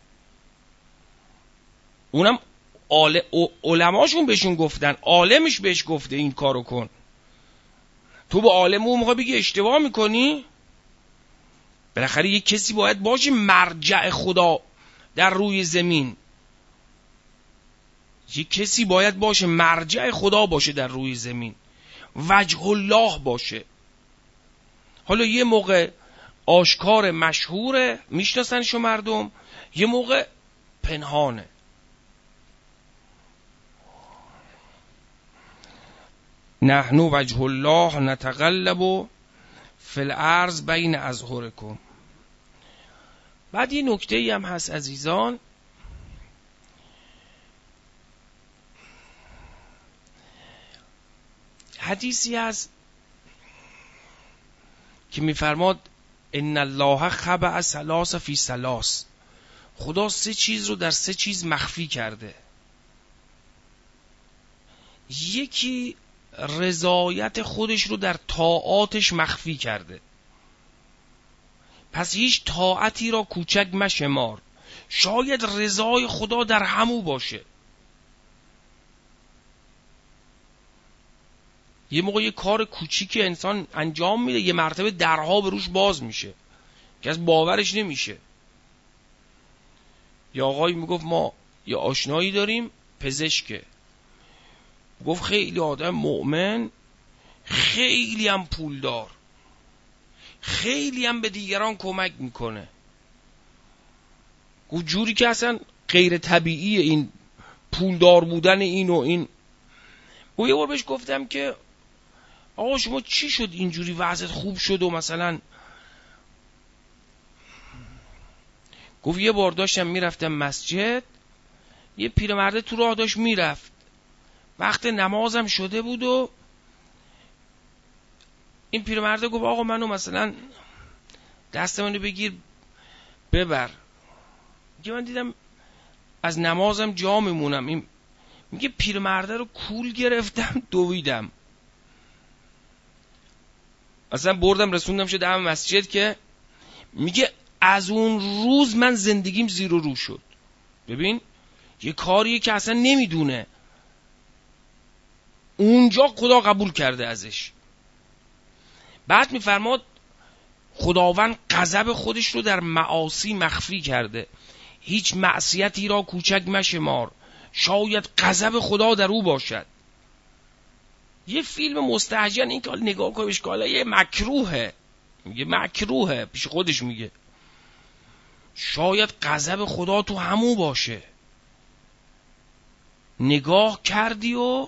اونم علماشون بهشون گفتن، عالمش بهش گفته این کارو کن. تو با عالم اون موقع بگی اشتباه میکنی؟ بالاخره یک کسی باید باشه مرجع خدا در روی زمین. یک کسی باید باشه مرجع خدا باشه در روی زمین، وجه الله باشه. حالا یه موقع آشکار مشهوره میشناسنشو مردم، یه موقع پنهانه. نحن وجه الله نتقلب فی الارض بین اظهرکم. بعد یه نکته ای هم هست عزیزان، حدیثی هست که میفرماد ان الله خبأ ثلاث فی ثلاث، خدا سه چیز رو در سه چیز مخفی کرده. یکی رضایت خودش رو در طاعاتش مخفی کرده، پس هیچ طاعتی را کوچک مشمار، شاید رضای خدا در همو باشه. یه موقع یه کار کوچیکی انسان انجام میده، یه مرتبه درها به روش باز میشه که از باورش نمیشه. یا آقایی میگفت ما یه آشنایی داریم پزشکه، گفت خیلی آدم مؤمن، خیلی هم پولدار، خیلی هم به دیگران کمک میکنه. گفت جوری که اصلا غیر طبیعیه این پولدار بودن این و این. و یه بار بهش گفتم که آقا شما چی شد اینجوری وضعت خوب شد و مثلا، گفت یه بار داشتم میرفتم مسجد، یه پیرمرده تو راه داشت میرفت، وقت نمازم شده بود و این پیرمرده گفت آقا منو مثلا دست منو بگیر ببر. که من دیدم از نمازم جا میمونم، این میگه پیرمرده رو کول گرفتم دویدم، اصلا بردم رسوندم شد دم مسجد. که میگه از اون روز من زندگیم زیر و رو شد. ببین یه کاریه که اصلا نمیدونه، اونجا خدا قبول کرده ازش. بعد میفرماد خداوند غضب خودش رو در معاصی مخفی کرده، هیچ معصیتی را کوچک مشمار، شاید غضب خدا در او باشد. یه فیلم مستهجن این که نگاه کنیش که یه مکروهه، میگه مکروهه، پیش خودش میگه شاید غضب خدا تو همو باشه. نگاه کردی و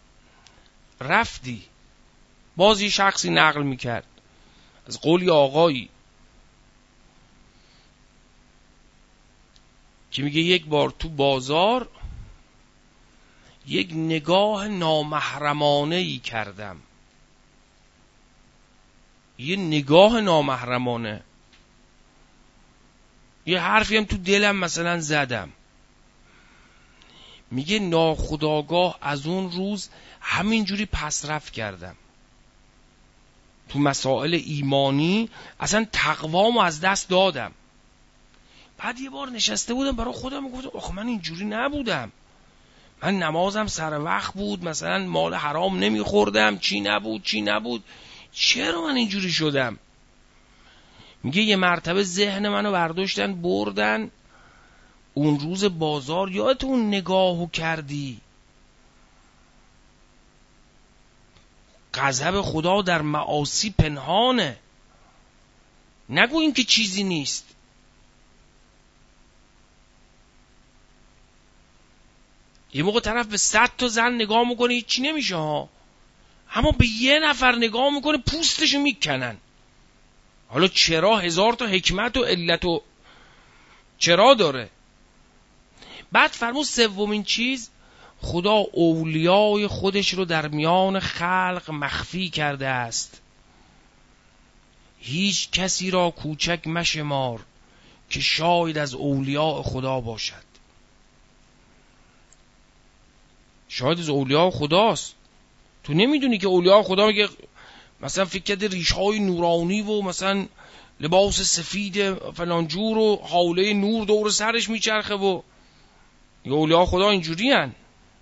رفتی. باز یه شخصی نقل میکرد از قولی آقایی که میگه یک بار تو بازار یک نگاه نامحرمانه ای کردم. یه نگاه نامحرمانه، یه حرفی هم تو دلم مثلا زدم. میگه ناخودآگاه از اون روز همینجوری پسرفت کردم تو مسائل ایمانی، اصلا تقوامو از دست دادم. بعد یه بار نشسته بودم برای خودم گفتم آخه من اینجوری نبودم، من نمازم سر وقت بود، مثلا مال حرام نمیخوردم، چی نبود چی نبود، چرا من اینجوری شدم؟ میگه یه مرتبه ذهن منو برداشتن بردن اون روز بازار، یادت اون نگاهو کردی؟ غضب خدا در معاصی پنهانه، نگو این که چیزی نیست. یه موقع طرف به صد تا زن نگاه میکنه هیچی نمیشه ها، اما به یه نفر نگاه میکنه پوستشو میکنن. حالا چرا؟ هزار تا حکمت و علت و چرا داره. بعد فرمود سومین چیز، خدا اولیای خودش رو در میان خلق مخفی کرده است، هیچ کسی را کوچک مشمار که شاید از اولیاء خدا باشد. شاید از اولیاء خداست، تو نمیدونی که اولیاء خدا میگه مثلا فکر کرده ریش‌های نورانی و مثلا لباس سفید فلانجور و حوله نور دور سرش میچرخه و یه اولیاء خدا اینجوری هن.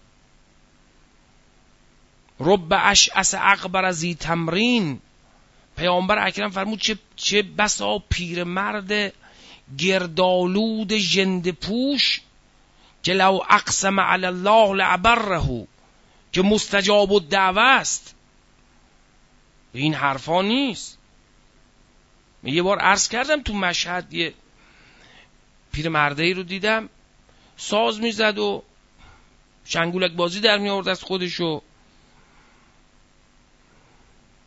رب اشعث اغبر ذی تمرین، پیامبر اکرم فرمود چه چه بسا پیر مرد گردالود ژنده پوش که لو اقسم علی الله لعبره، که مستجاب الدعوه است. این حرفا نیست. من یه بار عرض کردم تو مشهد یه پیر مردهی رو دیدم ساز میزد و شنگولک بازی در می آورد از خودشو.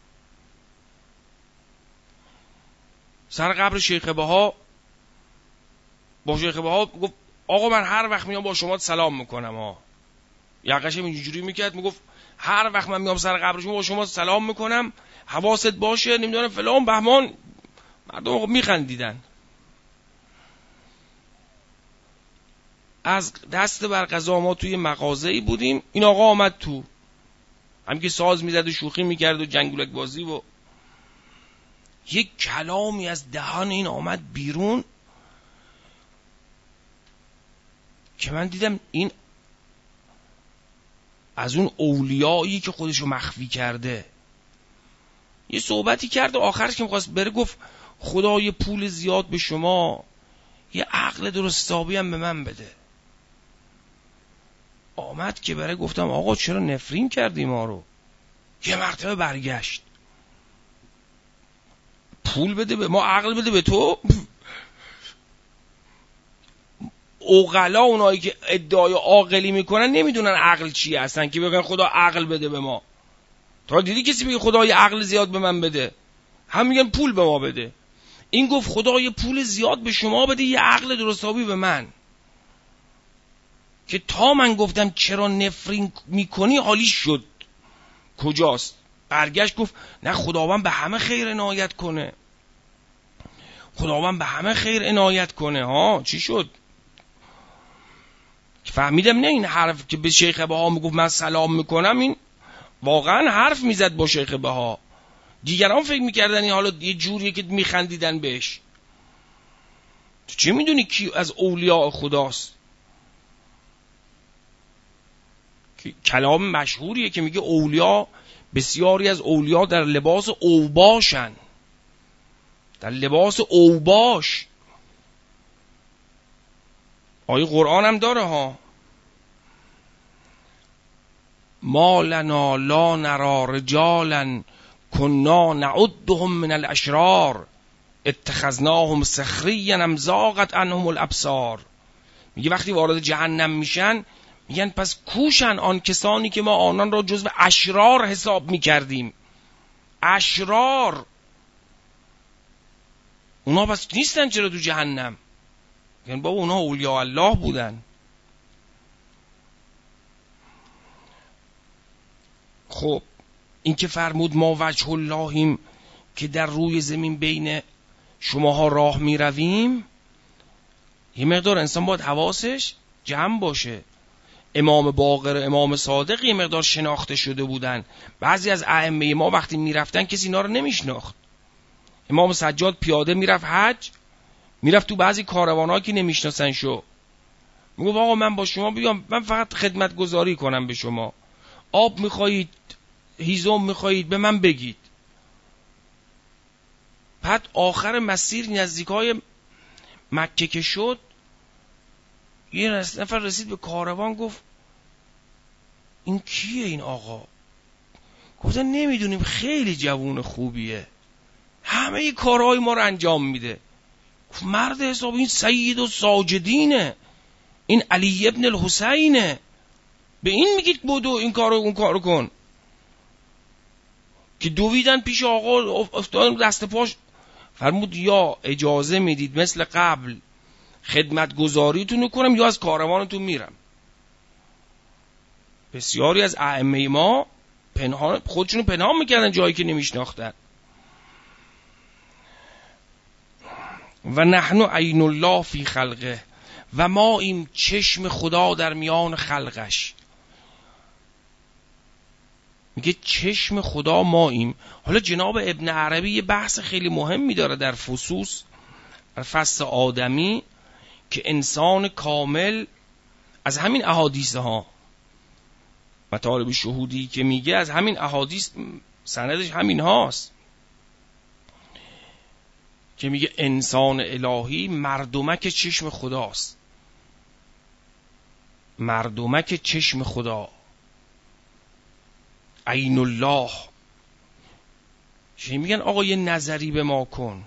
سر قبر شیخ بها با شیخ بها گفت آقا من هر وقت میام با شما سلام میکنم ها. یقش اینجوری میکرد میگفت هر وقت من میام سر قبر شما با شما سلام میکنم، حواست باشه، نمیدونم فلان بهمان. مردم میخندیدن. از دست بر قضا ما توی مغازه‌ای بودیم، این آقا آمد تو، هم که ساز میزد و شوخی میکرد و جنگولک بازی و یک کلامی از دهان این آمد بیرون که من دیدم این از اون اولیایی که خودشو مخفی کرده. یه صحبتی کرد و آخرش که میخواست بره گفت خدا یه پول زیاد به شما، یه عقل درست حسابی هم به من بده. آمد که بره گفتم آقا چرا نفرین کردی ما رو؟ یه مرتبه برگشت پول بده به ما، عقل بده به تو. اوغلا اونایی که ادعای عاقلی میکنن نمیدونن عقل چیه اصلا که بگن خدا عقل بده به ما. تا دیدی کسی میگه خدا یه عقل زیاد به من بده؟ هم میگن پول به ما بده. این گفت خدا یه پول زیاد به شما بده، یه عقل درست حسابی به من. که تا من گفتم چرا نفرین میکنی حالی شد کجاست. برگشت گفت نه خداوند به همه خیر عنایت کنه، خداوند به همه خیر عنایت کنه. ها چی شد؟ فهمیدم نه این حرف که به شیخ بها میگفت من سلام میکنم، این واقعا حرف میزد با شیخ بها. دیگران فکر میکردن این حالا یه جوریه که میخندیدن بهش. تو چه میدونی کی از اولیاء خداست؟ کلام مشهوریه که میگه اولیا، بسیاری از اولیا در لباس اوباشن، در لباس اوباش. آیه قرآن هم داره ها، ما لنا لا نرا رجالا کنا نعدهم من الاشرار اتخذناهم سخریا ام زاغت عنهم الابصار. میگه وقتی وارد جهنم میشن میگن پس کوشن آن کسانی که ما آنان را جزو اشرار حساب میکردیم. اشرار اونا پس نیستن چرا تو جهنم؟ یعنی بابا اونا اولیاء الله بودن. خب این که فرمود ما وجه اللهیم که در روی زمین بین شماها راه می رویم، یه مقدار انسان باید حواسش جمع باشه. امام باقر، امام صادق یه مقدار شناخته شده بودن. بعضی از ائمه ما وقتی می رفتن کسی اینا رو نمیشناخت. امام سجاد پیاده میرفت حج، میرفت تو بعضی کاروان‌ها که نمیشناسن شو، میگفت آقا من با شما بیام، من فقط خدمت گذاری کنم به شما، آب میخواهید، هیزم میخواهید، به من بگید. بعد آخر مسیر نزدیکای مکه که شد، یه نفر رسید به کاروان گفت این کیه این آقا؟ گفتن نمیدونیم، خیلی جوون خوبیه، همه کارهای ما رو انجام میده. مرد حساب این سید و ساجدینه، این علی ابن الحسینه، به این میگید بدو این کارو اون کارو کن. که دویدن پیش آقا، افتادن دست پاش. فرمود یا اجازه میدید مثل قبل خدمت گذاریتون کنم یا از کاروانتون میرم. بسیاری از ائمه ما پنهان خودشونو پنهان میکردن جایی که نمیشناختن. و نحن عین الله فی خلقه، و ما این چشم خدا در میان خلقش. میگه چشم خدا ما ایم. حالا جناب ابن عربی یه بحث خیلی مهمی داره در فصوص فصل آدمی، که انسان کامل از همین احادیث ها، مطالب شهودی که میگه از همین احادیث سندش همین هاست، که میگه انسان الهی مردمک چشم خداست. مردمک چشم خدا، عین الله. چه میگن آقا یه نظری به ما کن،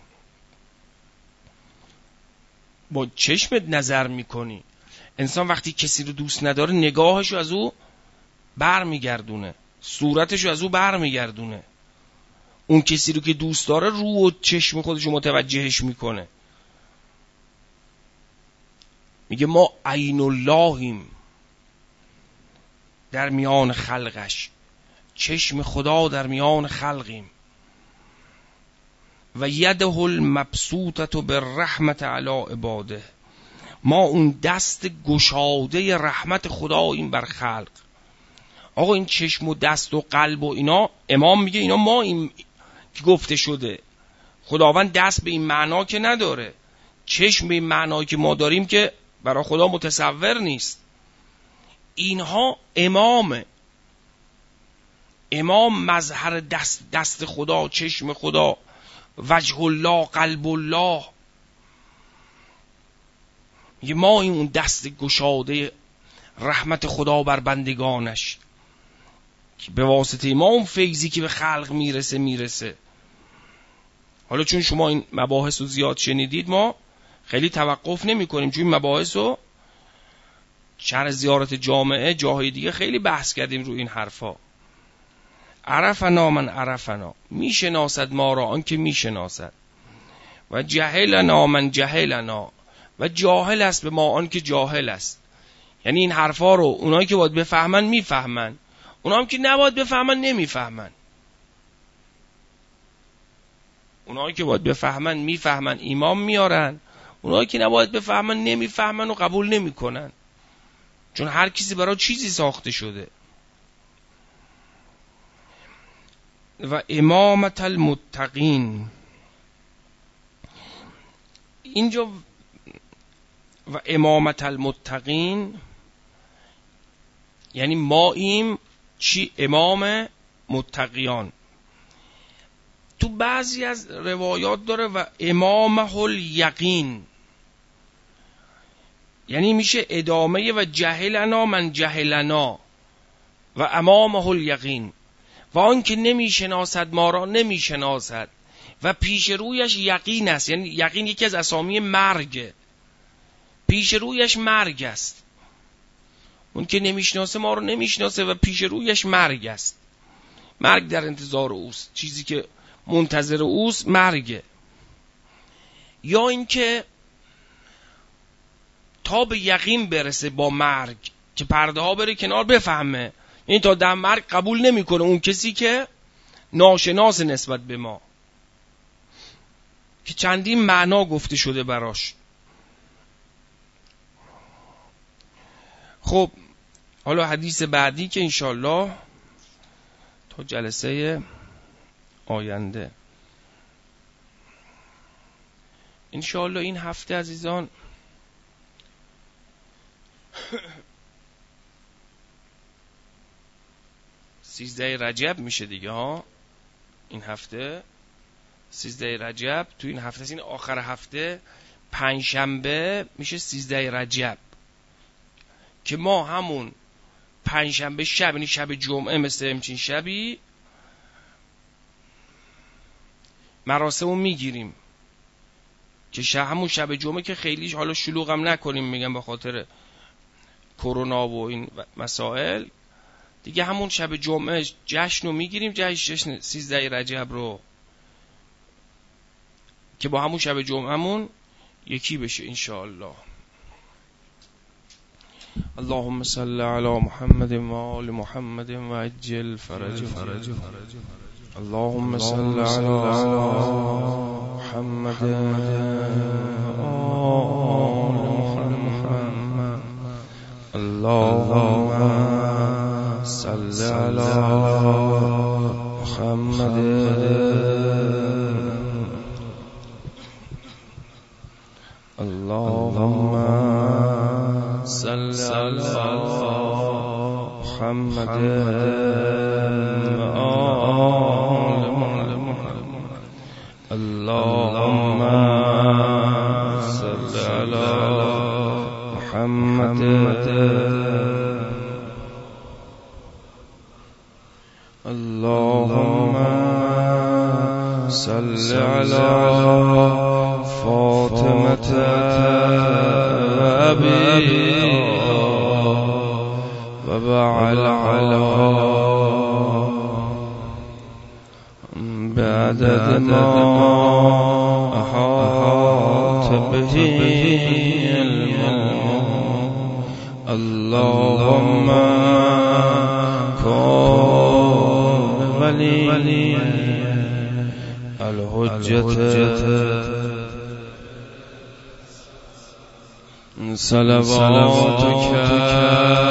با چشمت نظر میکنی. انسان وقتی کسی رو دوست نداره نگاهشو از او بر میگردونه، صورتشو از او بر میگردونه. اون کسی رو که دوست داره رو و چشم خودشو متوجهش میکنه. میگه ما عین اللهیم در میان خلقش، چشم خدا در میان خلقیم. و یده المبسوطه بالرحمت علی عباده، ما اون دست گشاده رحمت خداییم بر خلق. آقا این چشم و دست و قلب و اینا، امام میگه اینا ما این که گفته شده. خداوند دست به این معنا که نداره، چشم به این معنایی که ما داریم که برای خدا متصور نیست. اینها امامه، امام مظهر دست دست خدا، چشم خدا، وجه الله، قلب الله. میگه ما این اون دست گشاده رحمت خدا بر بندگانش که به واسطه ما اون فیضی که به خلق میرسه میرسه. حالا چون شما این مباحث رو زیاد شنیدید، ما خیلی توقف نمی کنیم، چون این مباحث رو شرح زیارت جامعه جاهای دیگه خیلی بحث کردیم روی این حرفا. عرفنا من عرفنا، میشناسد ما را آن که میشناسد، و جهلنا من جهلنا، و جاهل است به ما آن که جاهل است. یعنی این حرفا رو اونایی که باید بفهمن میفهمن، اونایی هم که نباید بفهمن نمیفهمن. اونایی که باید بفهمن میفهمن، ایمان میارن. اونایی که نباید بفهمن نمیفهمن و قبول نمیکنن، چون هر کسی برای چیزی ساخته شده. و امامت المتقین، اینجا و امامت المتقین یعنی ماییم چی؟ امام متقیان. تو بعضی از روایات داره و امامه الیقین، یعنی میشه ادامه و جهلنا من جهلنا و امامه الیقین، و آن که نمیشناسد ما را نمیشناسد و پیش رویش یقین است. یعنی یقین یکی از اسامی مرگ، پیش رویش مرگ است. اون که نمیشناسه ما رو نمیشناسه و پیش رویش مرگ است. مرگ در انتظار اوست، چیزی که منتظر اوست مرگه. یا اینکه تا به یقین برسه با مرگ که پرده ها بره کنار بفهمه. این تا در مرگ قبول نمیکنه اون کسی که ناشناس نسبت به ما، که چندین معنا گفته شده براش. خب حالا حدیث بعدی که انشالله تا جلسه آینده انشالله این هفته عزیزان سیزده رجب میشه دیگه ها. این هفته سیزده رجب، تو این هفته این آخر هفته پنجشنبه میشه سیزده رجب، که ما همون پنجشنبه شب، یعنی شب جمعه، مثل همچین شبی مراسمو میگیریم که شب همون شب جمعه که خیلی حالا شلوغ هم نکنیم، میگم به خاطر کرونا و این مسائل دیگه، همون شب جمعه جشن رو میگیریم، جشن سیزده رجب رو، که با همون شب جمعه همون یکی بشه انشاءالله. اللهم صل علی محمد و آل محمد و عجل فرج. اللهم صل علی محمد و آل محمد. اللهم صل علی محمد. اللهم صل علی محمد و آل محمد. اللهم صل علی محمد. اللهم صل علی فاطمة أبي وبعلها بعدد ما أحاط به علم اللهم کن ولی الحجت صلواتک